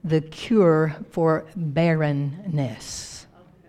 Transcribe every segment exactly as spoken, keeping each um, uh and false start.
the cure for barrenness.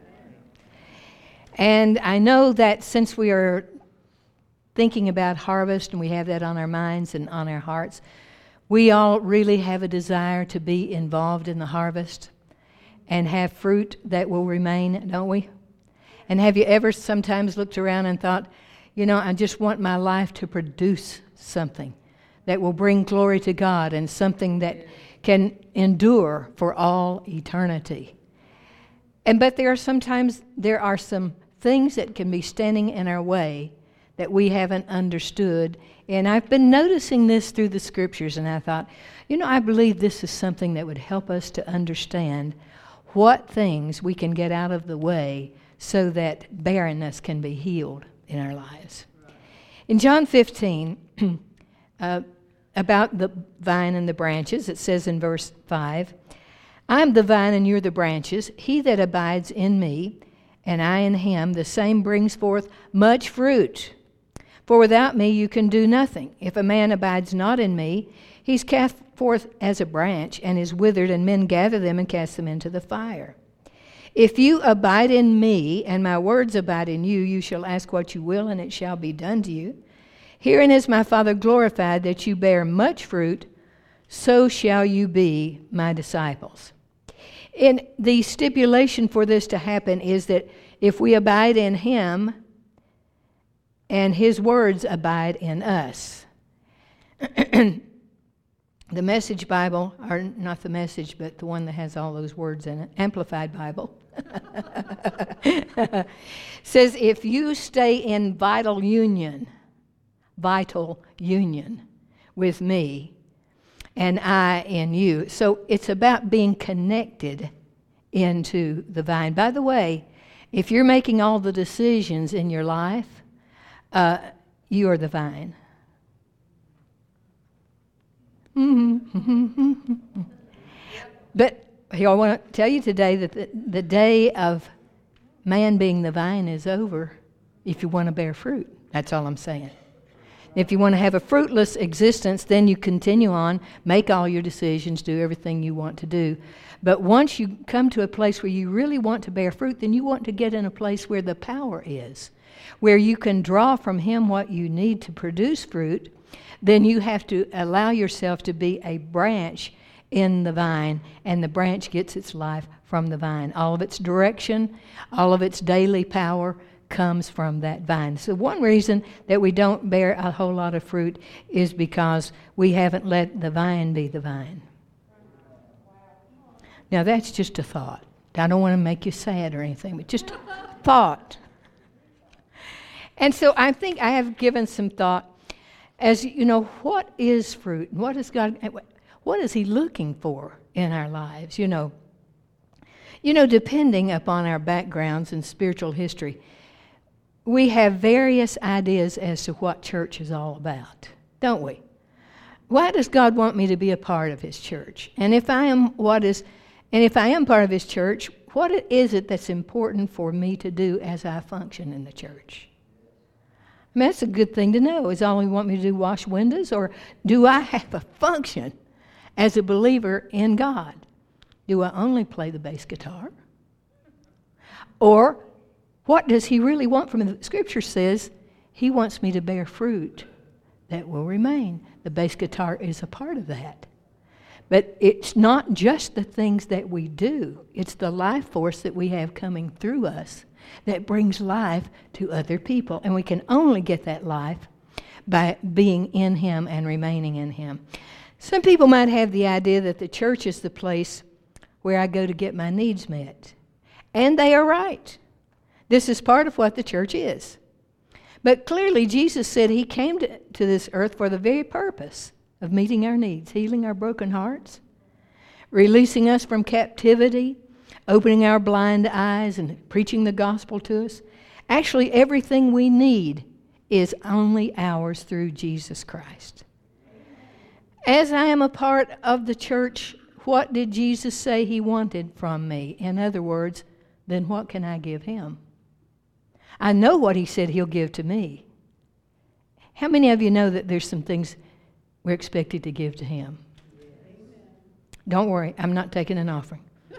And I know that since we are thinking about harvest and we have that on our minds and on our hearts, we all really have a desire to be involved in the harvest and have fruit that will remain, don't we? And have you ever sometimes looked around and thought, you know, I just want my life to produce something that will bring glory to God and something that can endure for all eternity. And but there are sometimes, there are some things that can be standing in our way that we haven't understood. And I've been noticing this through the scriptures, and I thought, you know, I believe this is something that would help us to understand what things we can get out of the way so that barrenness can be healed in our lives. In John fifteen, uh, about the vine and the branches, it says in verse five, I am the vine and you're the branches. He that abides in me, and I in him, the same brings forth much fruit. For without me you can do nothing. If a man abides not in me, he's cast forth as a branch and is withered, and men gather them and cast them into the fire. If you abide in me, and my words abide in you, you shall ask what you will, and it shall be done to you. Herein is my Father glorified, that you bear much fruit, so shall you be my disciples. And the stipulation for this to happen is that if we abide in him, and his words abide in us. The Message Bible, or not the Message, but the one that has all those words in it, Amplified Bible, says if you stay in vital union, vital union with me, and I in you. So it's about being connected into the vine. By the way, if you're making all the decisions in your life, uh, you are the vine. But I want to tell you today that the, the day of man being the vine is over if you want to bear fruit. That's all I'm saying. If you want to have a fruitless existence, then you continue on, make all your decisions, do everything you want to do. But once you come to a place where you really want to bear fruit, then you want to get in a place where the power is, where you can draw from him what you need to produce fruit. Then you have to allow yourself to be a branch in the vine, and the branch gets its life from the vine. All of its direction, all of its daily power comes from that vine. So one reason that we don't bear a whole lot of fruit is because we haven't let the vine be the vine. Now that's just a thought. I don't want to make you sad or anything, but just a thought. And so I think I have given some thought as, you know, what is fruit? What is God, what is he looking for in our lives? You know, you know, depending upon our backgrounds and spiritual history, we have various ideas as to what church is all about, don't we? Why does God want me to be a part of his church? And if I am what is, and if I am part of his church, what is it that's important for me to do as I function in the church? I mean, that's a good thing to know. Is all he want me to do wash windows, or do I have a function as a believer in God? Do I only play the bass guitar? Or what does he really want from me? The scripture says he wants me to bear fruit that will remain. The bass guitar is a part of that. But it's not just the things that we do. It's the life force that we have coming through us that brings life to other people. And we can only get that life by being in him and remaining in him. Some people might have the idea that the church is the place where I go to get my needs met. And they are right. This is part of what the church is. But clearly Jesus said he came to, to this earth for the very purpose of meeting our needs, healing our broken hearts, releasing us from captivity, opening our blind eyes and preaching the gospel to us. Actually, everything we need is only ours through Jesus Christ. As I am a part of the church, what did Jesus say he wanted from me? In other words, then what can I give him? I know what he said he'll give to me. How many of you know that there's some things we're expected to give to him? Don't worry, I'm not taking an offering.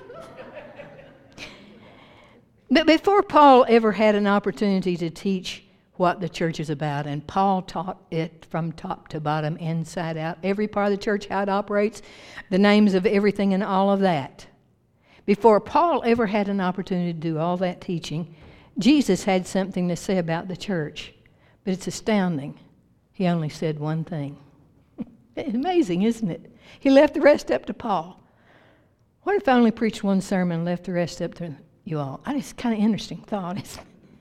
But before Paul ever had an opportunity to teach what the church is about, and Paul taught it from top to bottom, inside out, every part of the church, how it operates, the names of everything and all of that. Before Paul ever had an opportunity to do all that teaching, Jesus had something to say about the church. But it's astounding. He only said one thing. Amazing, isn't it? He left the rest up to Paul. What if I only preached one sermon and left the rest up to you all? It's kind of interesting thought.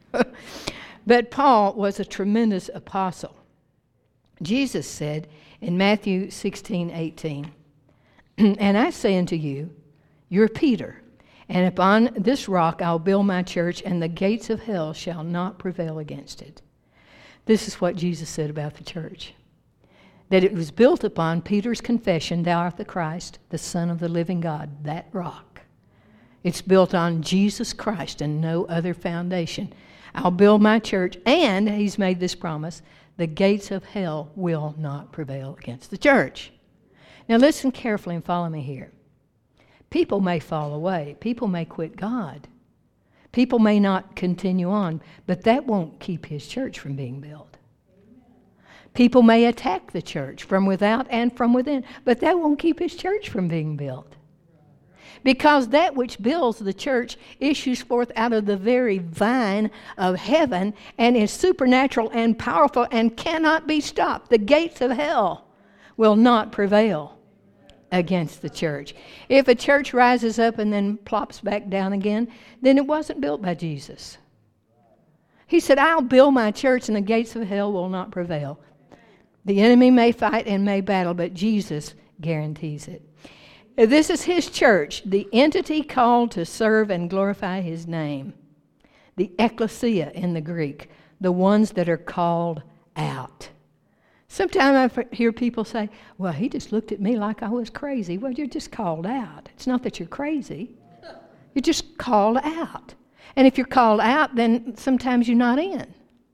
But Paul was a tremendous apostle. Jesus said in Matthew sixteen eighteen, "And I say unto you, you're Peter, and upon this rock I'll build my church, and the gates of hell shall not prevail against it." This is what Jesus said about the church. That it was built upon Peter's confession, "Thou art the Christ, the Son of the living God," that rock. It's built on Jesus Christ and no other foundation. I'll build my church, and he's made this promise, the gates of hell will not prevail against the church. Now listen carefully and follow me here. People may fall away. People may quit God. People may not continue on, but that won't keep his church from being built. People may attack the church from without and from within, but that won't keep his church from being built. Because that which builds the church issues forth out of the very vine of heaven and is supernatural and powerful and cannot be stopped. The gates of hell will not prevail against the church. If a church rises up and then plops back down again, then it wasn't built by Jesus. He said, "I'll build my church and the gates of hell will not prevail." The enemy may fight and may battle, but Jesus guarantees it. This is his church, the entity called to serve and glorify his name. The ecclesia in the Greek, the ones that are called out. Sometimes I hear people say, "Well, he just looked at me like I was crazy." Well, you're just called out. It's not that you're crazy. You're just called out. And if you're called out, then sometimes you're not in.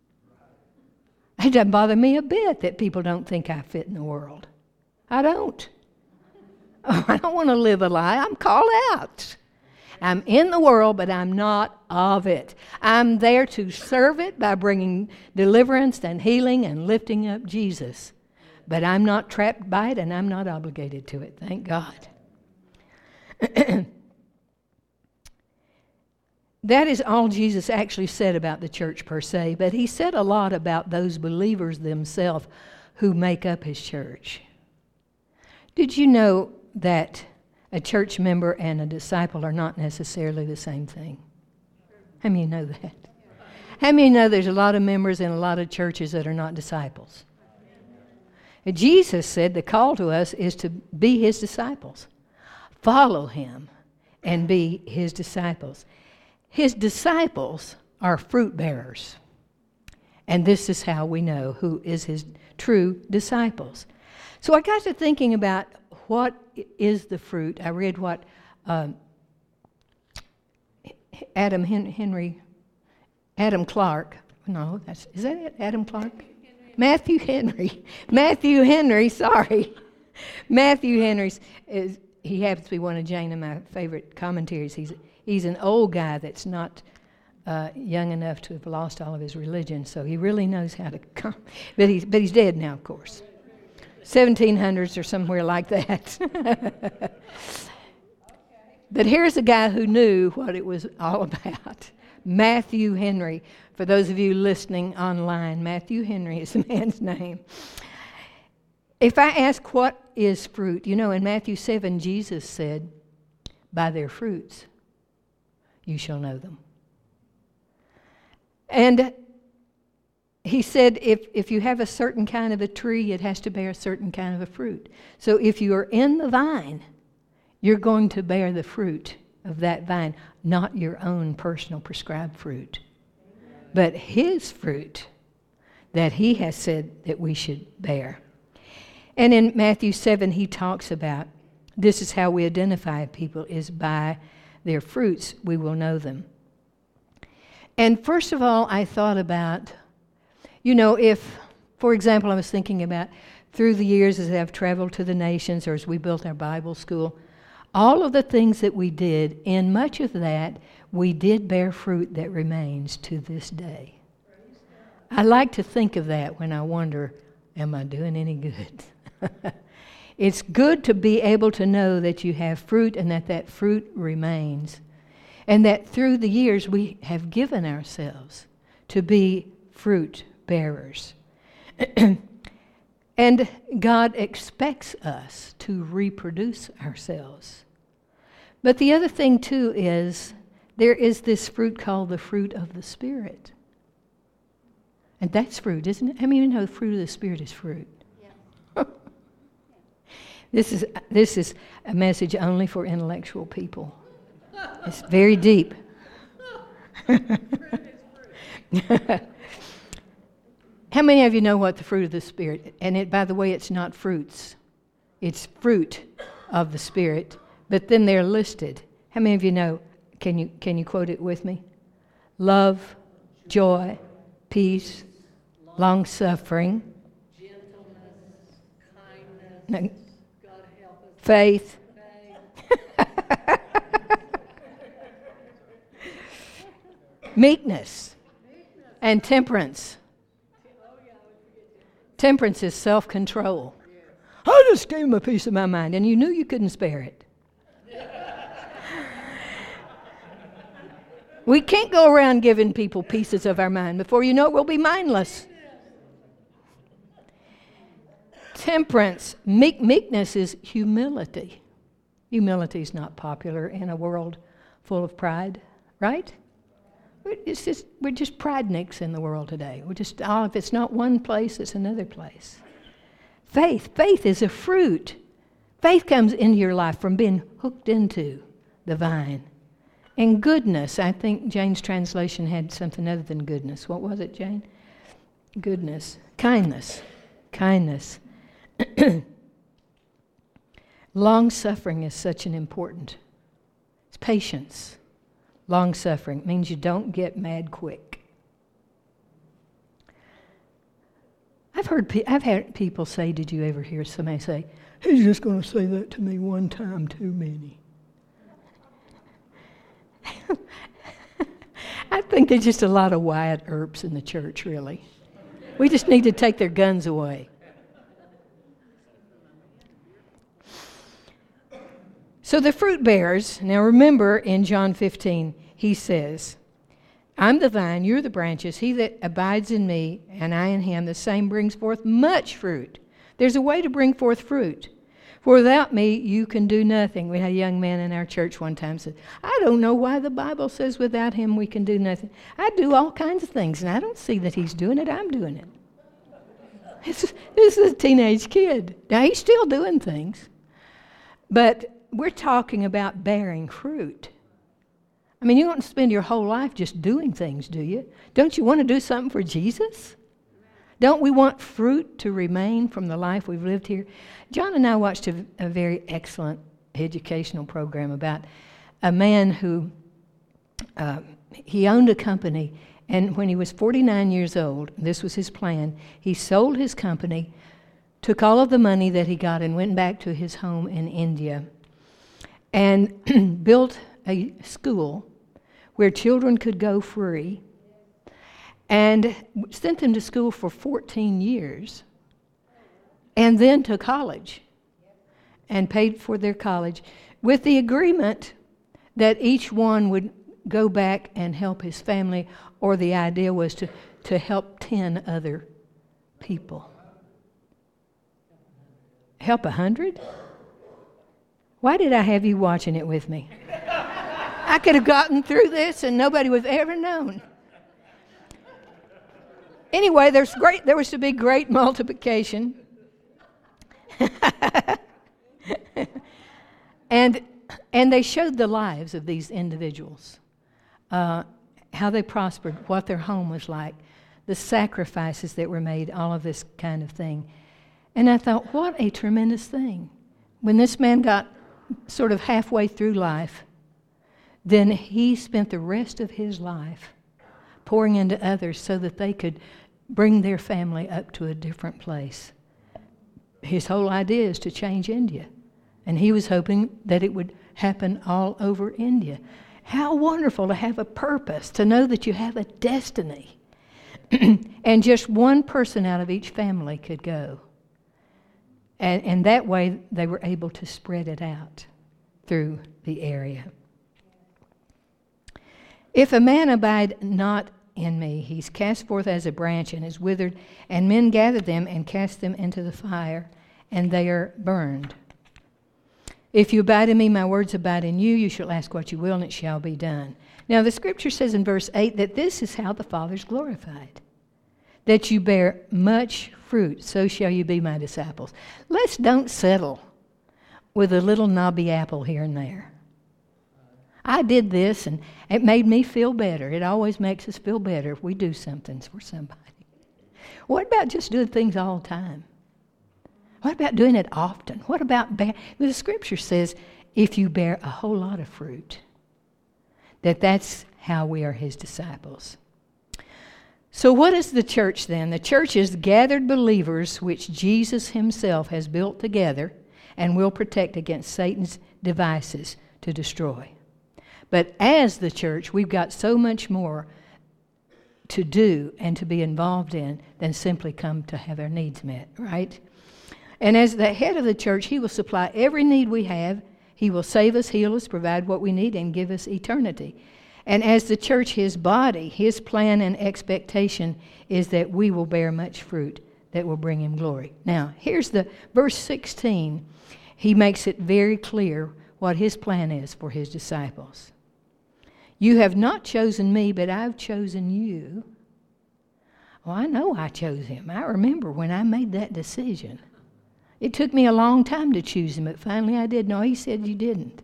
It doesn't bother me a bit that people don't think I fit in the world. I don't. Oh, I don't want to live a lie. I'm called out. I'm in the world, but I'm not of it. I'm there to serve it by bringing deliverance and healing and lifting up Jesus. But I'm not trapped by it, and I'm not obligated to it. Thank God. That is all Jesus actually said about the church per se, but he said a lot about those believers themselves who make up his church. Did you know that a church member and a disciple are not necessarily the same thing? How many know that? How many know there's a lot of members in a lot of churches that are not disciples? And Jesus said the call to us is to be his disciples. Follow him and be his disciples. His disciples are fruit bearers. And this is how we know who is his true disciples. So I got to thinking about what is the fruit. I read what um, Adam Henry, Adam Clark, no, that's, is that it? Adam Clark? Matthew Henry. Matthew Henry, sorry. Matthew Henry, is, he happens to be one of Jane and my favorite commentaries. He's, he's an old guy that's not uh, young enough to have lost all of his religion, so he really knows how to come. But he's, but he's dead now, of course. seventeen hundreds or somewhere like that. But here's a guy who knew what it was all about. Matthew Henry. For those of you listening online, Matthew Henry is the man's name. If I ask what is fruit, you know, in Matthew seven, Jesus said, "By their fruits you shall know them." And he said, if, if you have a certain kind of a tree, it has to bear a certain kind of a fruit. So if you are in the vine, you're going to bear the fruit of that vine, not your own personal prescribed fruit, but his fruit that he has said that we should bear. And in Matthew seven, he talks about this is how we identify people, is by their fruits we will know them. And first of all, I thought about, you know, if, for example, I was thinking about through the years as I've traveled to the nations or as we built our Bible school, All of the things that we did, in much of that, we did bear fruit that remains to this day. I like to think of that when I wonder, am I doing any good? It's good to be able to know that you have fruit and that that fruit remains. And that through the years we have given ourselves to be fruit bearers. And God expects us to reproduce ourselves. But the other thing too is there is this fruit called the fruit of the Spirit. And that's fruit, isn't it? How many of you know the fruit of the Spirit is fruit? Yeah. This is this is a message only for intellectual people. It's very deep. How many of you know what the fruit of the Spirit? And it, by the way, it's not fruits. It's fruit of the Spirit. But then they're listed. How many of you know? Can you can you quote it with me? Love, joy, peace, long-suffering, gentleness, kindness, God help us. Faith. faith. Meekness and temperance. Temperance is self-control. I just gave him a piece of my mind, and you knew you couldn't spare it. We can't go around giving people pieces of our mind. Before you know it, we'll be mindless. Temperance, meek, meekness is humility. Humility is not popular in a world full of pride, right? It's just, we're just pridenicks in the world today. We're just, oh, if it's not one place, it's another place. Faith, faith is a fruit. Faith comes into your life from being hooked into the vine. And goodness, I think Jane's translation had something other than goodness. What was it, Jane? Goodness. Kindness. Kindness. Long-suffering is such an important. It's patience. Long-suffering means you don't get mad quick. I've heard, pe- I've had people say, did you ever hear somebody say, he's just going to say that to me one time too many. I think there's just a lot of Wyatt Earps in the church, really. We just need to take their guns away. So the fruit bearers, now remember in John fifteen, he says, I'm the vine, you're the branches. He that abides in me and I in him, the same brings forth much fruit. There's a way to bring forth fruit. For without me, you can do nothing. We had a young man in our church one time said, I don't know why the Bible says without him we can do nothing. I do all kinds of things, and I don't see that he's doing it. I'm doing it. This, this is a teenage kid. Now, he's still doing things. But we're talking about bearing fruit. I mean, you don't spend your whole life just doing things, do you? Don't you want to do something for Jesus? Don't we want fruit to remain from the life we've lived here? John and I watched a, a very excellent educational program about a man who, uh, he owned a company, and when he was forty-nine years old, this was his plan, he sold his company, took all of the money that he got and went back to his home in India and built a school where children could go free, and sent them to school for fourteen years, and then to college, and paid for their college, with the agreement that each one would go back and help his family, or the idea was to, to help ten other people. Help a hundred? Why did I have you watching it with me? I could have gotten through this and nobody would have ever known. Anyway, there's great. There was to be great multiplication. and and they showed the lives of these individuals, uh, how they prospered, what their home was like, the sacrifices that were made, all of this kind of thing. And I thought, what a tremendous thing. When this man got sort of halfway through life, then he spent the rest of his life pouring into others so that they could bring their family up to a different place. His whole idea is to change India And he was hoping that it would happen all over India. How wonderful to have a purpose, to know that you have a destiny. And just one person out of each family could go. And, and that way they were able to spread it out through the area. If a man abide not in me, he's cast forth as a branch and is withered, and men gather them and cast them into the fire, and they are burned. If you abide in me, my words abide in you, you shall ask what you will, and it shall be done. Now, the scripture says in verse eight that this is how the Father's glorified, that you bear much fruit, so shall you be my disciples. Let's don't settle with a little knobby apple here and there. I did this, and it made me feel better. It always makes us feel better if we do something for somebody. What about just doing things all the time? What about doing it often? What about, bear- the scripture says, if you bear a whole lot of fruit, that that's how we are his disciples. So what is the church then? The church is gathered believers which Jesus himself has built together and will protect against Satan's devices to destroy. But as the church, we've got so much more to do and to be involved in than simply come to have our needs met, right? And as the head of the church, he will supply every need we have. He will save us, heal us, provide what we need, and give us eternity. And as the church, his body, his plan and expectation is that we will bear much fruit that will bring him glory. Now, here's the verse sixteen. He makes it very clear what his plan is for his disciples. You have not chosen me, but I've chosen you. Well, I know I chose him. I remember when I made that decision. It took me a long time to choose him, but finally I did. No, he said you didn't.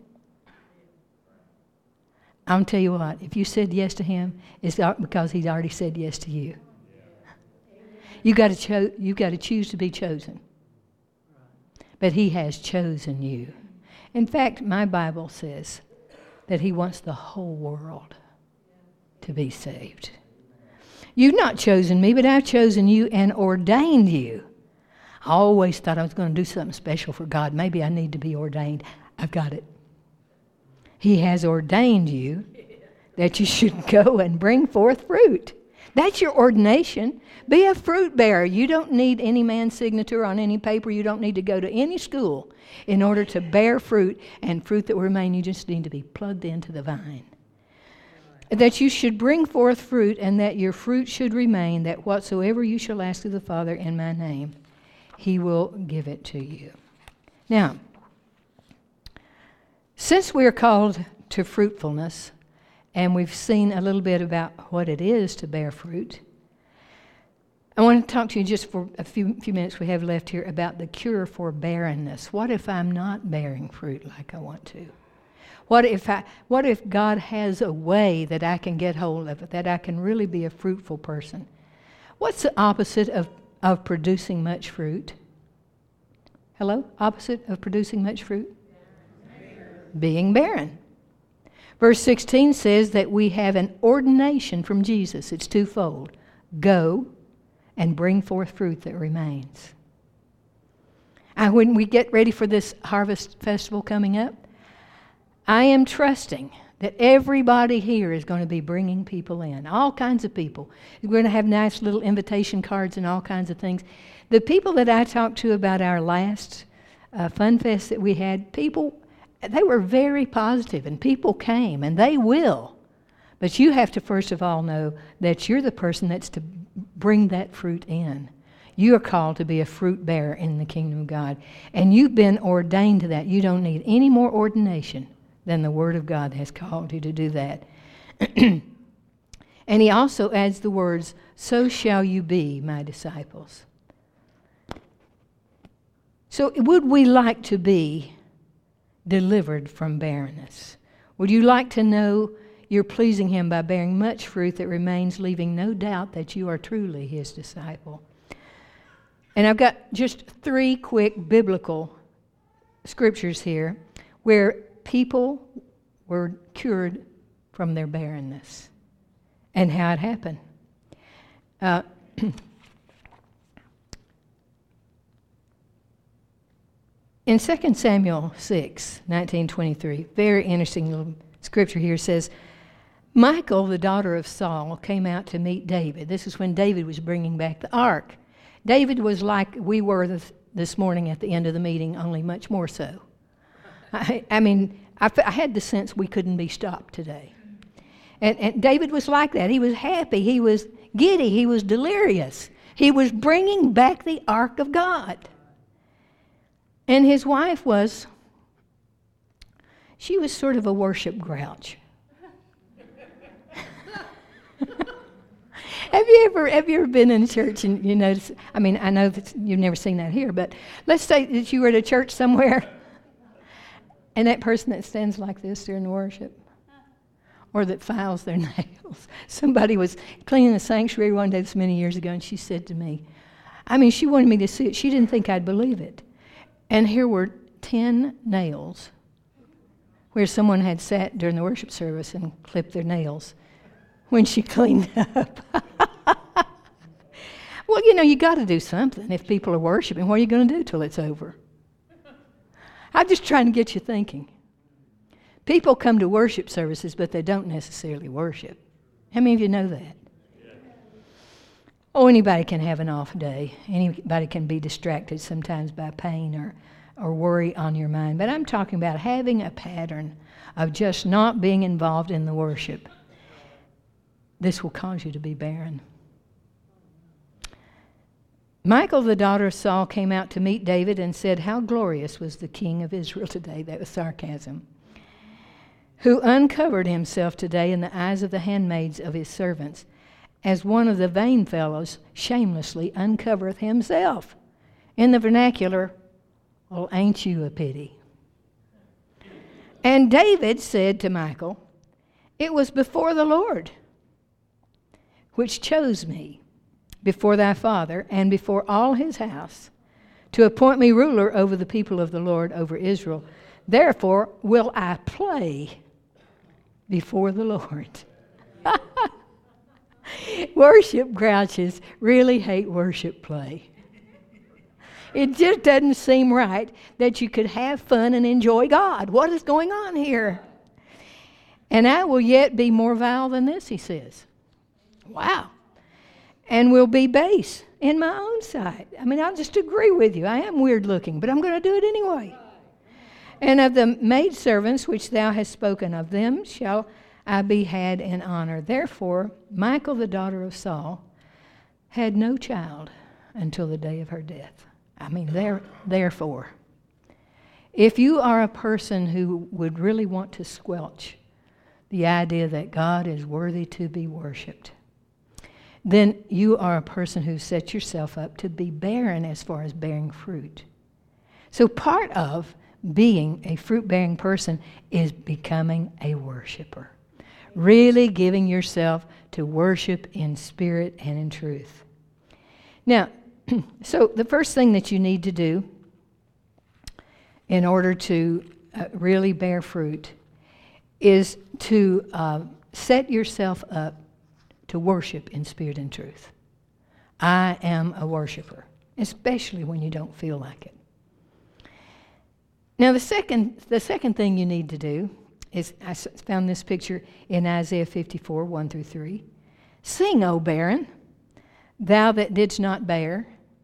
I'll tell you what, if you said yes to him, it's because he's already said yes to you. You got to cho- you got to choose to be chosen. But he has chosen you. In fact, my Bible says that he wants the whole world to be saved. You've not chosen me, but I've chosen you and ordained you. I always thought I was going to do something special for God. Maybe I need to be ordained. I've got it. He has ordained you that you should go and bring forth fruit. That's your ordination. Be a fruit bearer. You don't need any man's signature on any paper. You don't need to go to any school in order to bear fruit, and fruit that will remain. You just need to be plugged into the vine. That you should bring forth fruit, and that your fruit should remain, that whatsoever you shall ask of the Father in my name, he will give it to you. Now, since we are called to fruitfulness, and we've seen a little bit about what it is to bear fruit, I want to talk to you just for a few few minutes we have left here about the cure for barrenness. What if I'm not bearing fruit like I want to? What if I, what if God has a way that I can get hold of it, that I can really be a fruitful person? What's the opposite of, of producing much fruit? Hello? Opposite of producing much fruit? Being barren. Verse sixteen says that we have an ordination from Jesus. It's twofold. Go and bring forth fruit that remains. And when we get ready for this harvest festival coming up, I am trusting that everybody here is going to be bringing people in, all kinds of people. We're going to have nice little invitation cards and all kinds of things. The people that I talked to about our last uh, Fun Fest that we had, people, they were very positive, and people came, and they will. But you have to first of all know that you're the person that's to bring that fruit in. You are called to be a fruit bearer in the kingdom of God. And you've been ordained to that. You don't need any more ordination than the Word of God has called you to do that. And he also adds the words, so shall you be my disciples. So would we like to be delivered from barrenness? Would you like to know you're pleasing him by bearing much fruit that remains, leaving no doubt that you are truly his disciple? And I've got just three quick biblical scriptures here where people were cured from their barrenness and how it happened. Uh, In Second Samuel six, nineteen twenty-three, very interesting little scripture here says, Michal, the daughter of Saul, came out to meet David. This is when David was bringing back the ark. David was like we were this, this morning at the end of the meeting, only much more so. I, I mean, I, I had the sense we couldn't be stopped today. And, and David was like that. He was happy. He was giddy. He was delirious. He was bringing back the ark of God. And his wife was, she was sort of a worship grouch. Have you ever have you ever been in a church and you notice, I mean, I know that you've never seen that here, but let's say that you were at a church somewhere and that person that stands like this during worship or that files their nails. Somebody was cleaning the sanctuary one day this many years ago and she said to me, I mean, she wanted me to see it. She didn't think I'd believe it. And here were ten nails where someone had sat during the worship service and clipped their nails when she cleaned up. Well, you know, you got to do something. If people are worshiping, what are you going to do till it's over? I'm just trying to get you thinking. People come to worship services, but they don't necessarily worship. How many of you know that? Oh, anybody can have an off day. Anybody can be distracted sometimes by pain or, or worry on your mind. But I'm talking about having a pattern of just not being involved in the worship. This will cause you to be barren. Michal, the daughter of Saul, came out to meet David and said, how glorious was the king of Israel today. That was sarcasm. Who uncovered himself today in the eyes of the handmaids of his servants, as one of the vain fellows shamelessly uncovereth himself. In the vernacular, well, ain't you a pity? And David said to Michal, it was before the Lord, which chose me before thy father and before all his house, to appoint me ruler over the people of the Lord, over Israel. Therefore will I play before the Lord. Worship grouches really hate worship play. It just doesn't seem right that you could have fun and enjoy God. What is going on here? And I will yet be more vile than this, he says. Wow. And will be base in my own sight. I mean, I'll just agree with you. I am weird looking, but I'm going to do it anyway. And of the maidservants which thou hast spoken of them shall I be had in honor. Therefore, Michal, the daughter of Saul, had no child until the day of her death. I mean, there, therefore, if you are a person who would really want to squelch the idea that God is worthy to be worshipped, then you are a person who sets yourself up to be barren as far as bearing fruit. So part of being a fruit-bearing person is becoming a worshiper. Really giving yourself to worship in spirit and in truth. Now, so the first thing that you need to do in order to uh, really bear fruit is to uh, set yourself up to worship in spirit and truth. I am a worshiper, especially when you don't feel like it. Now, the second, the second thing you need to do is, I found this picture in Isaiah fifty-four, one through three. Sing, O barren, thou that didst not bear.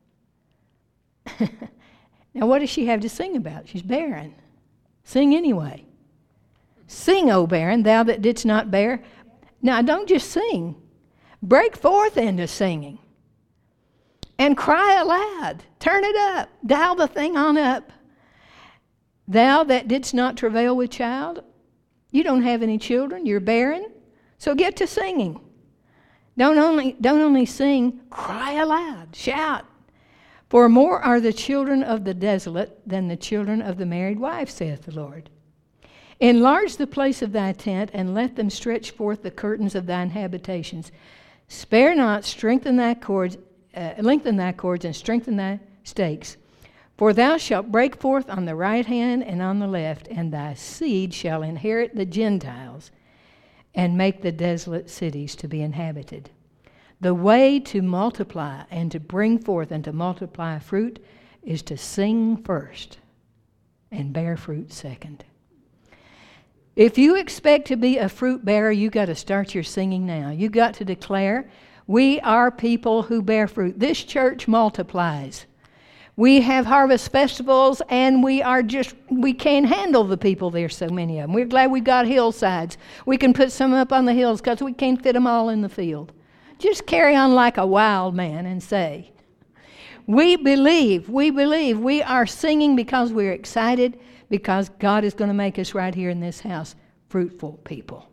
Now, what does she have to sing about? She's barren. Sing anyway. Sing, O barren, thou that didst not bear. Now, don't just sing. Break forth into singing. And cry aloud. Turn it up. Dial the thing on up. Thou that didst not travail with child. You don't have any children. You're barren. So get to singing. Don't only, don't only sing, cry aloud. Shout. For more are the children of the desolate than the children of the married wife, saith the Lord. Enlarge the place of thy tent, and let them stretch forth the curtains of thine habitations. Spare not, strengthen thy cords, uh, lengthen thy cords, and strengthen thy stakes. For thou shalt break forth on the right hand and on the left, and thy seed shall inherit the Gentiles, and make the desolate cities to be inhabited. The way to multiply and to bring forth and to multiply fruit is to sing first. and bear fruit second. If you expect to be a fruit bearer, you got to start your singing now. You got to declare, we are people who bear fruit. This church multiplies. We have harvest festivals, and we are just, we can't handle the people. There's so many of them. We're glad we've got hillsides. We can put some up on the hills because we can't fit them all in the field. Just carry on like a wild man and say, we believe, we believe, we are singing because we're excited, because God is going to make us right here in this house fruitful people.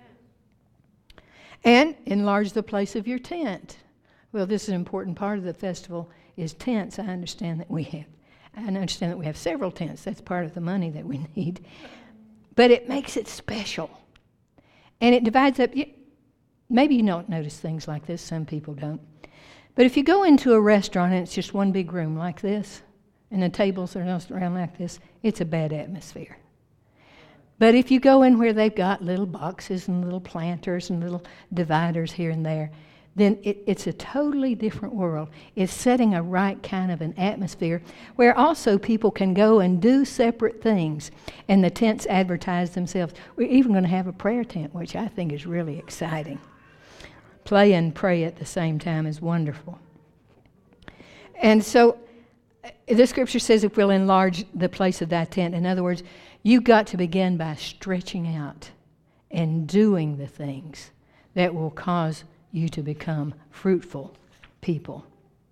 And enlarge the place of your tent. Well, this is an important part of the festival, is tents. I understand that we have. I understand that we have several tents. That's part of the money that we need. But it makes it special. And it divides up. Maybe you don't notice things like this. Some people don't. But if you go into a restaurant and it's just one big room like this, and the tables are around like this, it's a bad atmosphere. But if you go in where they've got little boxes and little planters and little dividers here and there, then it, it's a totally different world. It's setting a right kind of an atmosphere where also people can go and do separate things. And the tents advertise themselves. We're even going to have a prayer tent, which I think is really exciting. Play and pray at the same time is wonderful. And so the scripture says if we'll enlarge the place of thy tent, in other words, you've got to begin by stretching out and doing the things that will cause you to become fruitful people.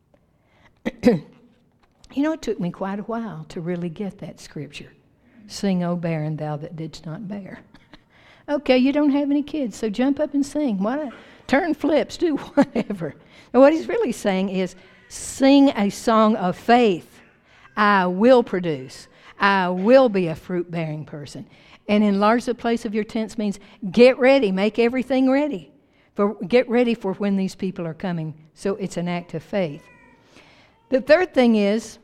You know, it took me quite a while to really get that scripture. Sing, O barren, thou that didst not bear. Okay, you don't have any kids, so jump up and sing. Why, turn flips, do whatever. And what he's really saying is, sing a song of faith. I will produce. I will be a fruit-bearing person. And enlarge the place of your tents means get ready, make everything ready. For, get ready for when these people are coming. So it's an act of faith. The third thing is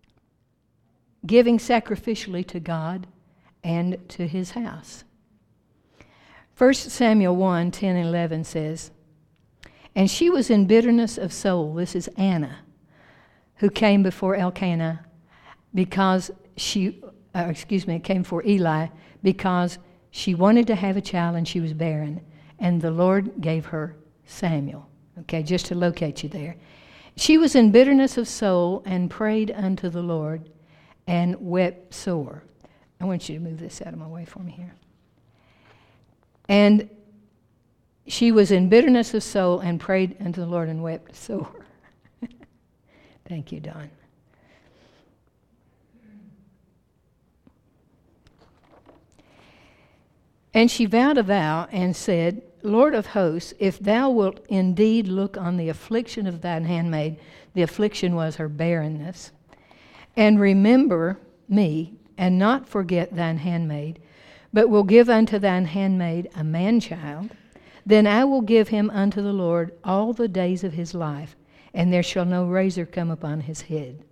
giving sacrificially to God and to his house. First Samuel one, ten and eleven says, and she was in bitterness of soul. This is Anna, who came before Elkanah because she, uh, excuse me, came for Eli because she wanted to have a child and she was barren. And the Lord gave her Samuel. Okay, just to locate you there. She was in bitterness of soul and prayed unto the Lord and wept sore. I want you to move this out of my way for me here. And she was in bitterness of soul and prayed unto the Lord and wept sore. Thank you, Don. And she vowed a vow and said, Lord of hosts, if thou wilt indeed look on the affliction of thine handmaid, the affliction was her barrenness, and remember me, and not forget thine handmaid, but will give unto thine handmaid a man-child, then I will give him unto the Lord all the days of his life, and there shall no razor come upon his head.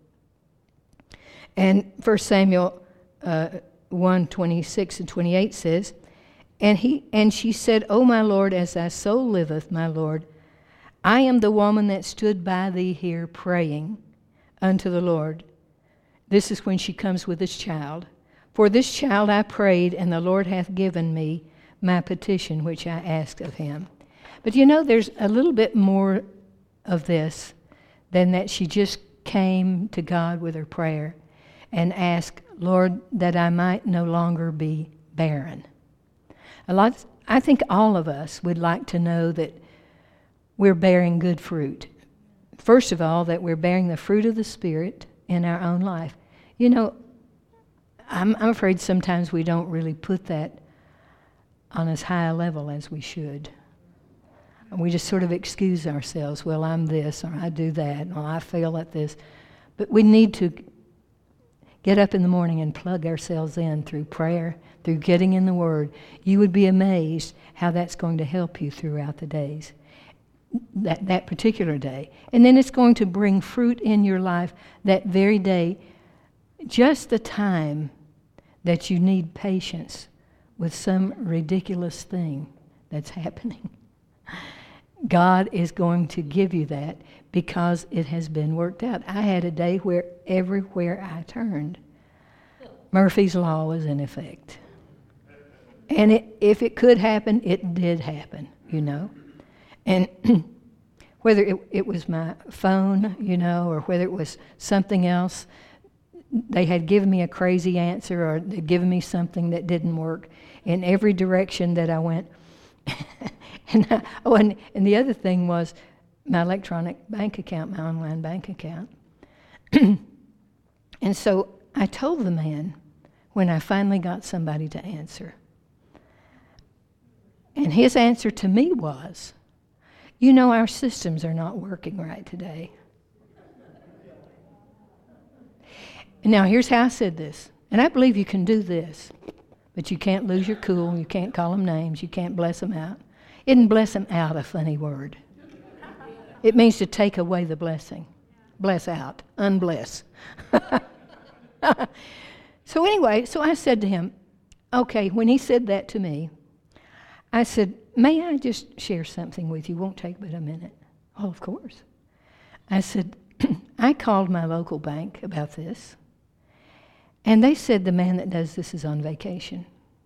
And First Samuel uh, one, twenty-six and twenty-eight says, And he and she said, O my Lord, as thy soul liveth, my Lord, I am the woman that stood by thee here praying unto the Lord. This is when she comes with this child. For this child I prayed, and the Lord hath given me my petition which I asked of him. But you know, there's a little bit more of this than that she just came to God with her prayer and asked, Lord, that I might no longer be barren. A lot, I think all of us would like to know that we're bearing good fruit. First of all, that we're bearing the fruit of the Spirit in our own life. You know, I'm, I'm afraid sometimes we don't really put that on as high a level as we should. And we just sort of excuse ourselves. Well, I'm this, or I do that, or I fail at this. But we need to get up in the morning and plug ourselves in through prayer, through getting in the Word. You would be amazed how that's going to help you throughout the days, that, that particular day. And then it's going to bring fruit in your life that very day, just the time that you need patience with some ridiculous thing that's happening. God is going to give you that because it has been worked out. I had a day where everywhere I turned Murphy's Law was in effect. And it, if it could happen, it did happen, you know. And whether it, it was my phone, you know, or whether it was something else, they had given me a crazy answer or they'd given me something that didn't work in every direction that I went. and I, oh, and, and the other thing was my electronic bank account, my online bank account. And so I told the man when I finally got somebody to answer. And his answer to me was, you know, our systems are not working right today. Now, here's how I said this. And I believe you can do this, but you can't lose your cool. You can't call them names. You can't bless them out. Isn't bless them out a funny word? It means to take away the blessing. Bless out. Unbless. So anyway, so I said to him, okay, when he said that to me, I said, may I just share something with you? Won't take but a minute. Oh, of course. I said, I called my local bank about this, and they said the man that does this is on vacation.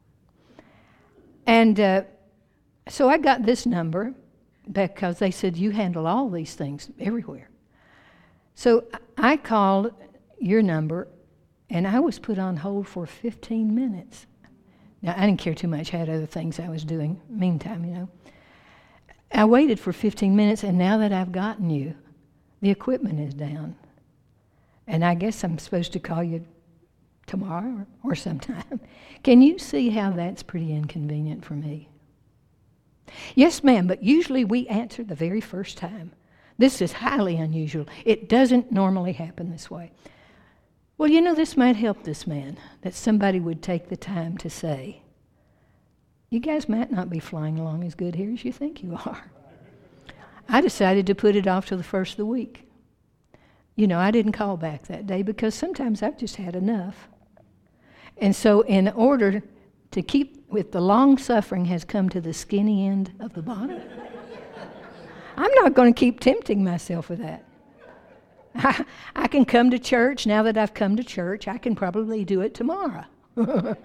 And uh, so I got this number because they said, you handle all these things everywhere. So I called your number, and I was put on hold for fifteen minutes. Now, I didn't care too much. I had other things I was doing meantime, you know. I waited for fifteen minutes, and now that I've gotten you, the equipment is down. And I guess I'm supposed to call you tomorrow or, or sometime. Can you see how that's pretty inconvenient for me? Yes, ma'am, but usually we answer the very first time. This is highly unusual. It doesn't normally happen this way. Well, you know, this might help this man, that somebody would take the time to say, you guys might not be flying along as good here as you think you are. I decided to put it off till the first of the week. You know, I didn't call back that day because sometimes I've just had enough. And so in order to keep with the long suffering has come to the skinny end of the bottom, I'm not going to keep tempting myself with that. I, I can come to church. Now that I've come to church, I can probably do it tomorrow. But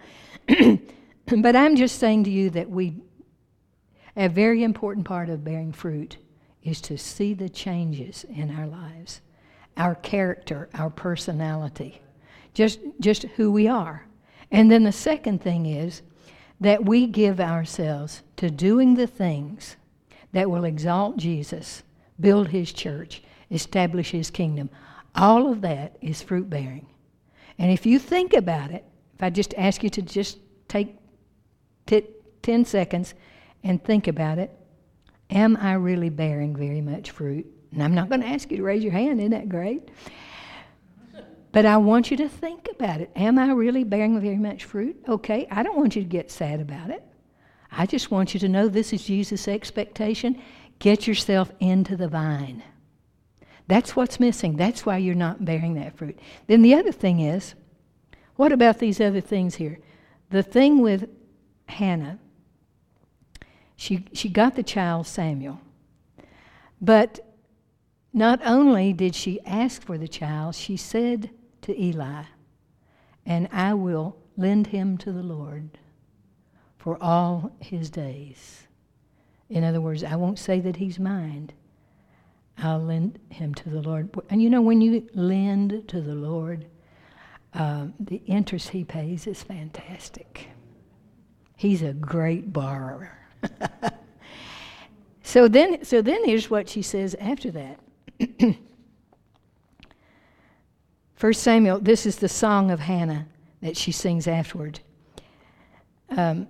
I'm just saying to you that we, a very important part of bearing fruit is to see the changes in our lives, our character, our personality, just, just who we are. And then the second thing is that we give ourselves to doing the things that will exalt Jesus, build His church, establish His kingdom. All of that is fruit bearing. And if you think about it, if I just ask you to just take t- ten seconds and think about it, am I really bearing very much fruit? And I'm not going to ask you to raise your hand, isn't that great? But I want you to think about it. Am I really bearing very much fruit? Okay, I don't want you to get sad about it. I just want you to know this is Jesus' expectation. Get yourself into the vine. That's what's missing. That's why you're not bearing that fruit. Then the other thing is, what about these other things here? The thing with Hannah, she she got the child Samuel. But not only did she ask for the child, she said to Eli, and I will lend him to the Lord for all his days. In other words, I won't say that he's mine. I'll lend him to the Lord. And you know, when you lend to the Lord, uh, the interest he pays is fantastic. He's a great borrower. so then, so then here's what she says after that. First Samuel, this is the song of Hannah that she sings afterward. Um,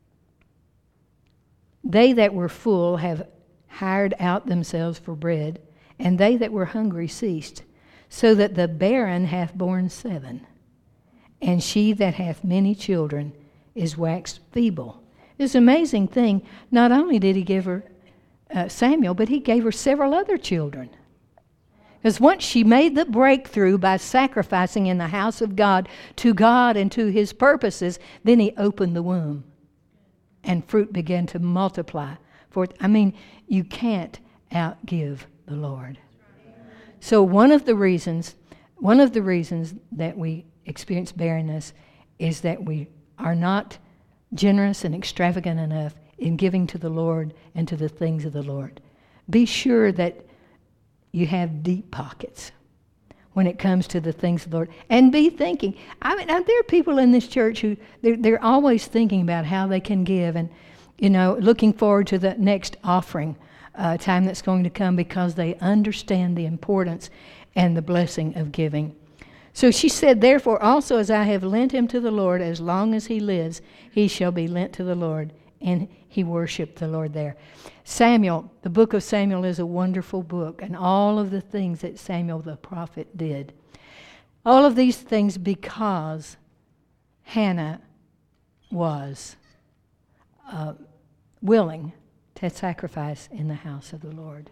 they that were full have hired out themselves for bread, and they that were hungry ceased, so that the barren hath borne seven, and she that hath many children is waxed feeble. It's an amazing thing. Not only did he give her uh, Samuel, but he gave her several other children. Because once she made the breakthrough by sacrificing in the house of God to God and to His purposes, then He opened the womb, and fruit began to multiply. For I mean, you can't outgive the Lord. So one of the reasons, one of the reasons that we experience barrenness is that we are not generous and extravagant enough in giving to the Lord and to the things of the Lord. Be sure that you have deep pockets when it comes to the things of the Lord. And be thinking. I mean, there are people in this church who, they're, they're always thinking about how they can give and, you know, looking forward to the next offering uh, time that's going to come because they understand the importance and the blessing of giving. So she said, therefore also as I have lent him to the Lord, as long as he lives, he shall be lent to the Lord. And he worshiped the Lord there. Samuel, the book of Samuel is a wonderful book, and all of the things that Samuel the prophet did. All of these things because Hannah was uh, willing to sacrifice in the house of the Lord.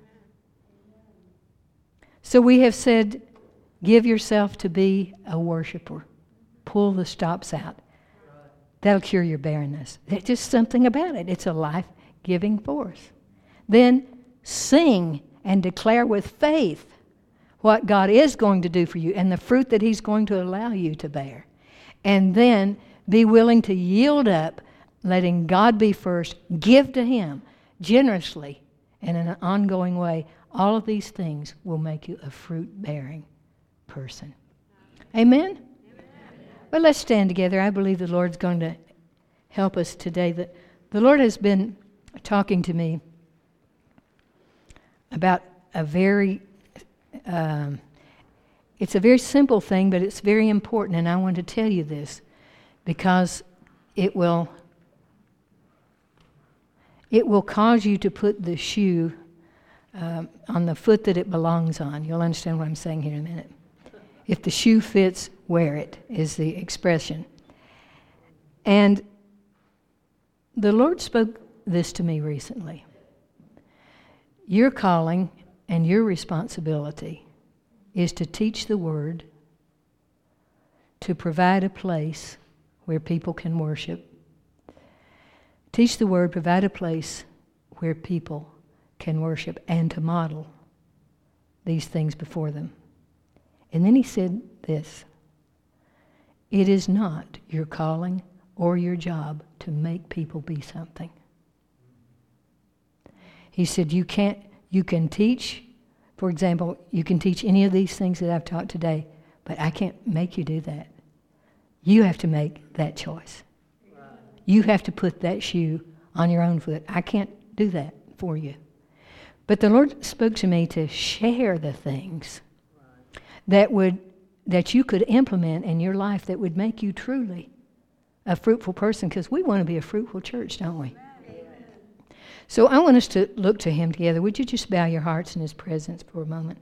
So we have said, give yourself to be a worshiper. Pull the stops out. That'll cure your barrenness. There's just something about it. It's a life-giving force. Then sing and declare with faith what God is going to do for you and the fruit that He's going to allow you to bear. And then be willing to yield up, letting God be first, give to Him generously and in an ongoing way. All of these things will make you a fruit-bearing person. Amen? Well, let's stand together. I believe the Lord's going to help us today. The, the Lord has been talking to me about a very, um, it's a very simple thing, but it's very important, and I want to tell you this because it will, it will cause you to put the shoe um, on the foot that it belongs on. You'll understand what I'm saying here in a minute. If the shoe fits, wear it, is the expression. And the Lord spoke this to me recently. Your calling and your responsibility is to teach the Word, to provide a place where people can worship. Teach the Word, provide a place where people can worship, and to model these things before them. And then he said this, it is not your calling or your job to make people be something. He said you can't, you can teach, for example, you can teach any of these things that I've taught today, but I can't make you do that. You have to make that choice. Right. You have to put that shoe on your own foot. I can't do that for you. But the Lord spoke to me to share the things that would that you could implement in your life that would make you truly a fruitful person, because we want to be a fruitful church, don't we? Amen. So I want us to look to Him together. Would you just bow your hearts in His presence for a moment?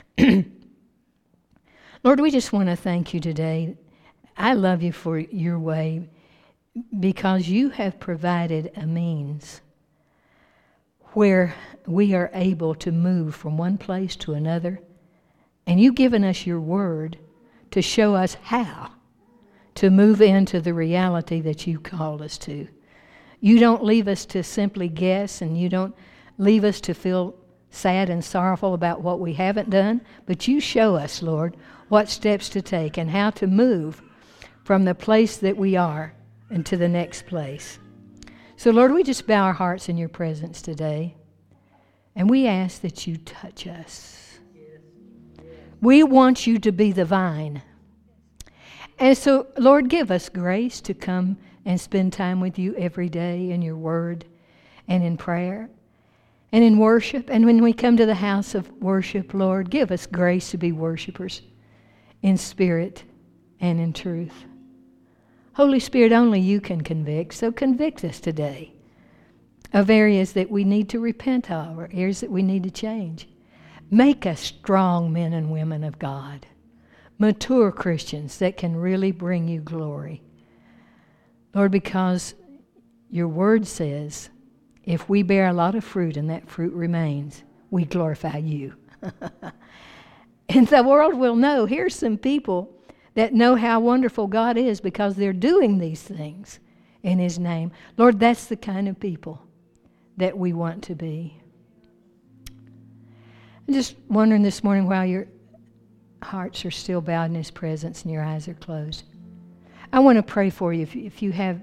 Lord, we just want to thank you today. I love you for your way because you have provided a means where we are able to move from one place to another. And you've given us your word to show us how to move into the reality that you called us to. You don't leave us to simply guess, and you don't leave us to feel sad and sorrowful about what we haven't done, but you show us, Lord, what steps to take and how to move from the place that we are into the next place. So, Lord, we just bow our hearts in your presence today, and we ask that you touch us. We want you to be the vine. And so, Lord, give us grace to come and spend time with you every day in your word and in prayer and in worship. And when we come to the house of worship, Lord, give us grace to be worshipers in spirit and in truth. Holy Spirit, only you can convict, so convict us today of areas that we need to repent of or areas that we need to change. Make us strong men and women of God, mature Christians that can really bring you glory. Lord, because your word says, if we bear a lot of fruit and that fruit remains, we glorify you. And the world will know, here's some people that know how wonderful God is because they're doing these things in His name. Lord, that's the kind of people that we want to be. I'm just wondering this morning while your hearts are still bowed in His presence and your eyes are closed. I want to pray for you. If, if you have,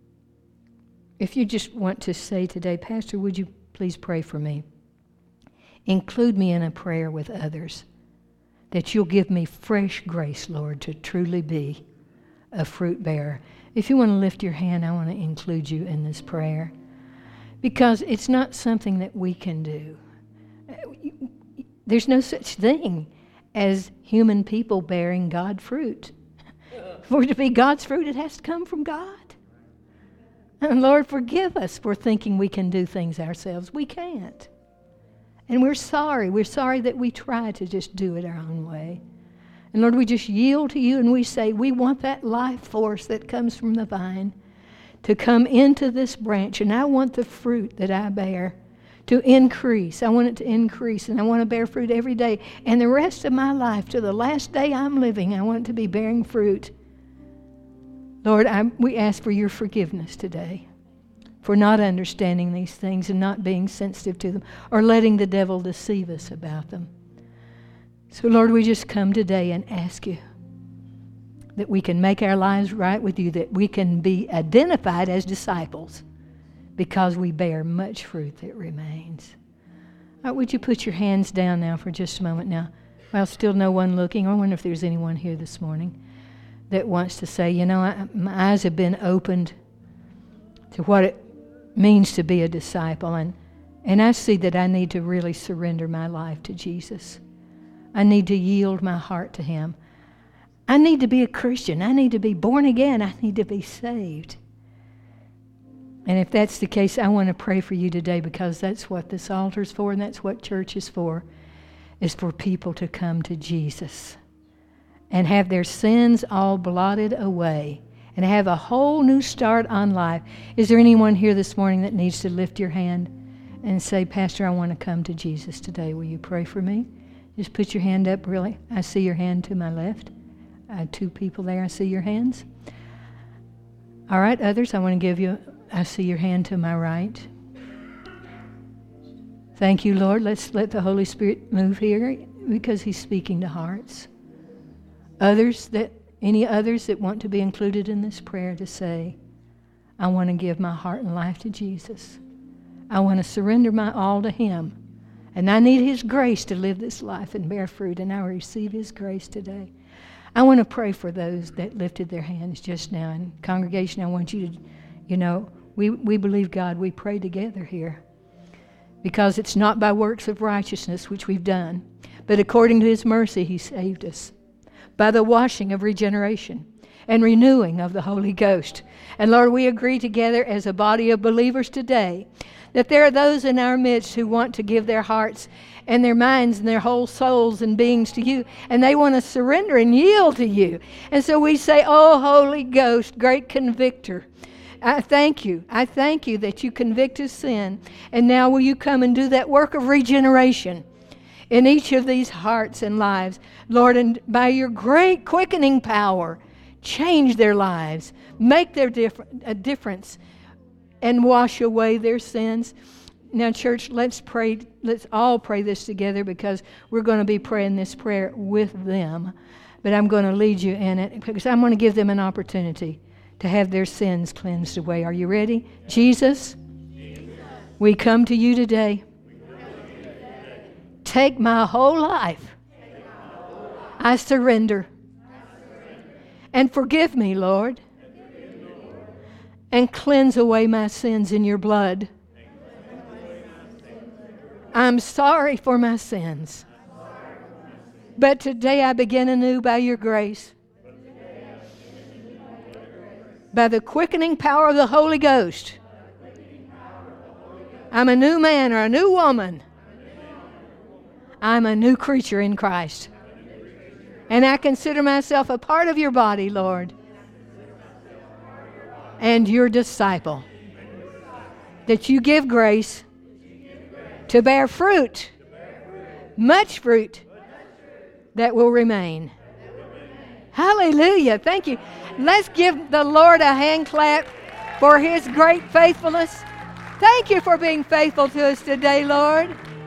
if you just want to say today, Pastor, would you please pray for me? Include me in a prayer with others, that you'll give me fresh grace, Lord, to truly be a fruit bearer. If you want to lift your hand, I want to include you in this prayer, because it's not something that we can do. There's no such thing as human people bearing God fruit. For it to be God's fruit, it has to come from God. And Lord, forgive us for thinking we can do things ourselves. We can't. And we're sorry. We're sorry that we try to just do it our own way. And Lord, we just yield to you and we say, we want that life force that comes from the vine to come into this branch. And I want the fruit that I bear to increase. I want it to increase. And I want to bear fruit every day. And the rest of my life, to the last day I'm living, I want it to be bearing fruit. Lord, I, we ask for your forgiveness today for not understanding these things and not being sensitive to them or letting the devil deceive us about them. So, Lord, we just come today and ask you that we can make our lives right with you, that we can be identified as disciples because we bear much fruit that remains. All right, would you put your hands down now for just a moment now? Well, still no one looking. I wonder if there's anyone here this morning that wants to say, you know, I, my eyes have been opened to what it means to be a disciple, and, and I see that I need to really surrender my life to Jesus. I need to yield my heart to him. I need to be a Christian. I need to be born again. I need to be saved. And if that's the case, I want to pray for you today, because that's what this altar's for and that's what church is for, is for people to come to Jesus and have their sins all blotted away and have a whole new start on life. Is there anyone here this morning that needs to lift your hand and say, Pastor, I want to come to Jesus today. Will you pray for me? Just put your hand up, really. I see your hand to my left. I have two people there. I see your hands. All right, others, I want to give you, I see your hand to my right. Thank you, Lord. Let's let the Holy Spirit move here because he's speaking to hearts. Others that, any others that want to be included in this prayer to say, I want to give my heart and life to Jesus. I want to surrender my all to him. And I need his grace to live this life and bear fruit, and I will receive his grace today. I want to pray for those that lifted their hands just now. And congregation, I want you to, you know, we, we believe God. We pray together here. Because it's not by works of righteousness which we've done, but according to his mercy he saved us, by the washing of regeneration and renewing of the Holy Ghost. And Lord, we agree together as a body of believers today that there are those in our midst who want to give their hearts and their minds and their whole souls and beings to you, and they want to surrender and yield to you. And so we say, oh, Holy Ghost, great convictor, I thank you. I thank you that you convict us sin, and now will you come and do that work of regeneration in each of these hearts and lives, Lord, and by your great quickening power, change their lives, make their diff- a difference, and wash away their sins. Now, church, let's pray. Let's all pray this together, because we're going to be praying this prayer with them. But I'm going to lead you in it, because I'm going to give them an opportunity to have their sins cleansed away. Are you ready? Jesus, Jesus. We come to you today. Take my whole life. I surrender. And forgive me, Lord. And cleanse away my sins in your blood. I'm sorry for my sins. But today I begin anew by your grace. By the quickening power of the Holy Ghost. I'm a new man or a new woman. I'm a new creature in Christ. And I consider myself a part of your body, Lord. And your disciple. That you give grace to bear fruit. Much fruit that will remain. Hallelujah. Thank you. Let's give the Lord a hand clap for his great faithfulness. Thank you for being faithful to us today, Lord.